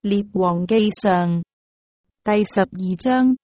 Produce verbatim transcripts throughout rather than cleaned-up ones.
列王記上第十二章。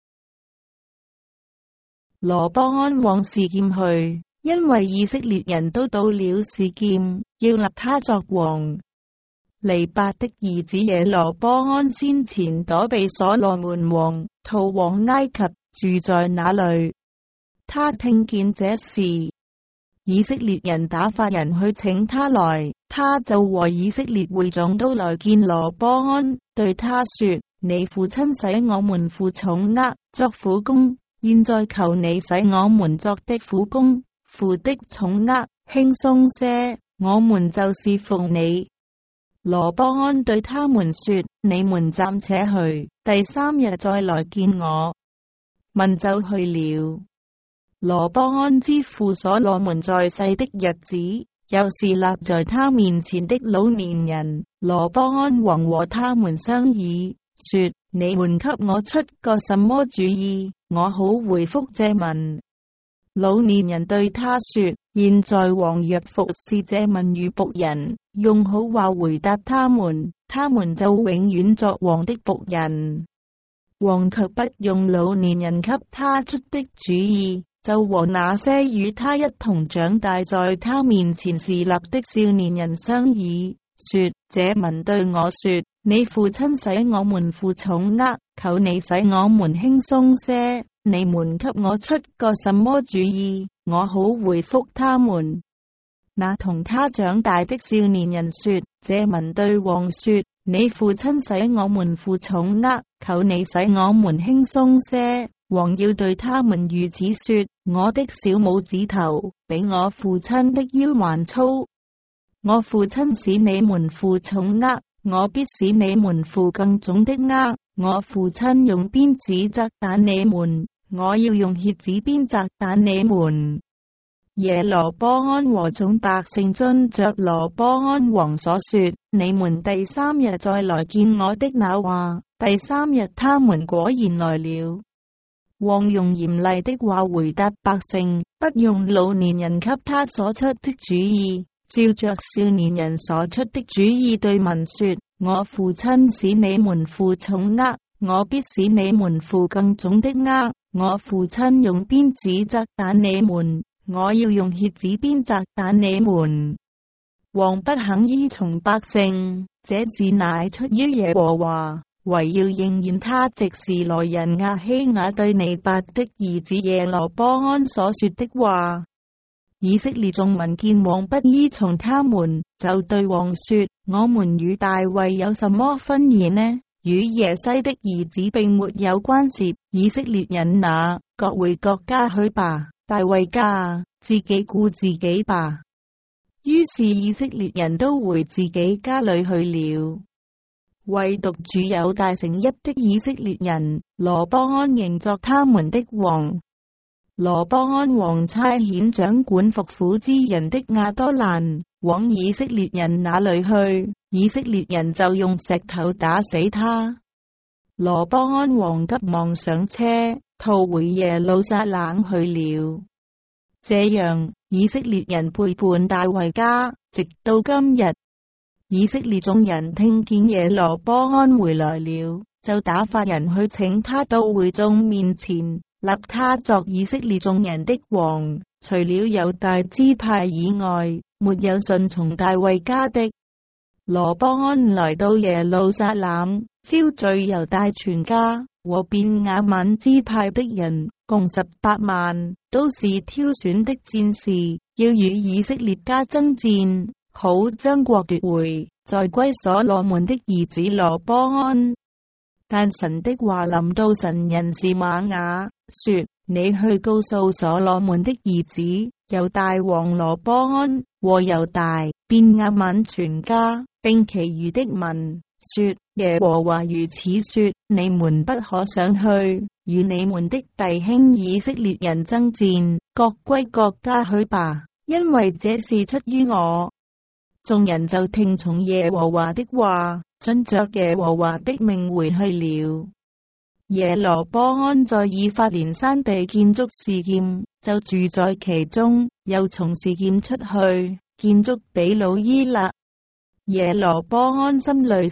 羅波安往示劍去，因為以色列人都到了示劍，要立他作王。尼八的兒子耶羅波安先前躲避所羅門王，逃往埃及，住在那裏。他聽見這事，以色列人打發人去請他來，他就和以色列會眾都來見羅波安，對他說：你父親使我們負重軛，作苦工，現在求你使我們作的苦工，負的重軛輕鬆些，我們就侍奉你。羅波安對他們說：你們暫且去，第三日再來見我。民就去了。羅波安之父所羅門在世的日子，又是立在他面前的老年人。羅波安王和他們商議，說：你們給我出個什麼主意，我好回復這民。老年人對他說：現在王若服侍這民如僕人，用好話回答他們，他們就永遠作王的僕人。王卻不用老年人給他出的主意，就和那些與他一同長大在他面前侍立的少年人商議，說：這民對我說，你父親使我們負重軛，求你使我們輕鬆些，你們給我出個什麼主意，我好回復他們。那同他長大的少年人說：這民對王說，你父親使我們負重軛，求你使我們輕鬆些。王要對他們如此說：我的小拇指頭比我父親的腰還粗。我父親使你們負重軛，我必使你們負更重的軛。我父親用鞭子責打你們，我要用橛子鞭責打你們。耶羅波安和眾百姓遵着羅波安王所說，你們第三日再來見我的那話，第三日他們果然來了。王用嚴厲的話回答百姓，不用老年人給他所出的主意，照着少年人所出的主意對民說：我父親使你們負重軛，我必使你們負更重的軛。我父親用鞭子責打你們，我要用橛子鞭責打你們。王不肯依從百姓，這事乃出於耶和華，為要應驗他藉示羅人亞希雅對尼八的兒子耶羅波安所說的話。以色列眾民見王不依從他們，就對王說：我們與大衛有什麼分野呢？與耶西的兒子並沒有關涉。以色列人哪，各回各家去吧。大衛家，自己顧自己吧。於是以色列人都回自己家裏去了。唯獨住猶大城邑的以色列人，羅波安仍作他們的王。羅波安王差遣掌管服苦之人的亞多蘭往以色列人那裏去，以色列人就用石頭打死他。羅波安王急忙上車，逃回耶路撒冷去了。這樣，以色列人背叛大衛家，直到今日。以色列眾人聽見耶羅波安回來了，就打發人去請他到會眾面前，立他作以色列眾人的王。除了猶大支派以外，沒有順從大衛家的。羅波安來到耶路撒冷，招聚猶大全家和便雅憫支派的人，共十八萬，都是挑選的戰士，要與以色列家爭戰，好將國奪回，再歸所羅門的兒子羅波安。但神的話臨到神人示瑪雅，說：你去告訴所羅門的兒子猶大王羅波安和猶大、便雅憫全家，並其餘的民，說：耶和華如此說，你們不可上去與你們的弟兄以色列人爭戰，各歸各家去吧，因為這是出於我。眾人就聽從耶和華的話，遵着耶和華的命回去了。耶羅波安在以法蓮山地建築示劍，就住在其中，又從示劍出去，建築比魯伊勒。耶羅波安心裏說：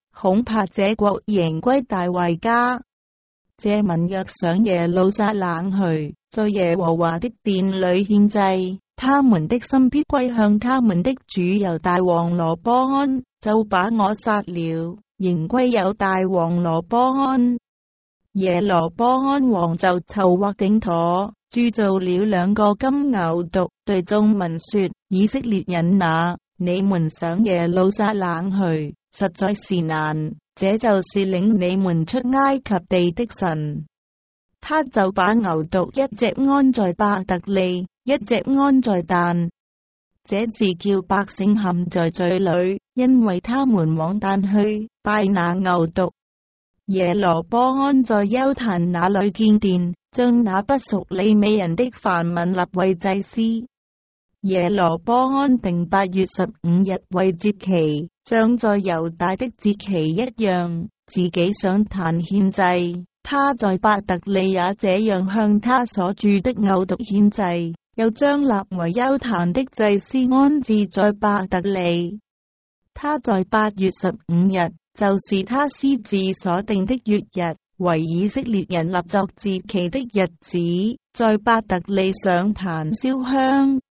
恐怕這國仍歸大衛家。這民若上耶路撒冷去，在耶和華的殿裏獻祭，他們的心必歸向他們的主猶大王羅波安，就把我殺了，仍歸有大王羅波安。耶羅波安王就籌劃定妥，鑄造了兩個金牛犢，對眾民說：以色列人啊，你們上耶路撒冷去，實在是難，這就是領你們出埃及地的神。他就把牛犢一隻安在伯特利，一隻安在但，這是叫百姓陷在罪裏，因為他們往但去拜那牛犢。耶羅波安在邱壇那裏建殿，將那不屬利未人的凡民立為祭司。耶羅波安定八月十五日為節期，像在猶大的節期一樣，自己上壇獻祭。他在伯特利也這樣向他所鑄的牛犢獻祭，又將立為邱壇的祭司安置在伯特利。他在八月十五日，就是他私自所定的月日，為以色列人立作節期的日子，在伯特利上壇燒香。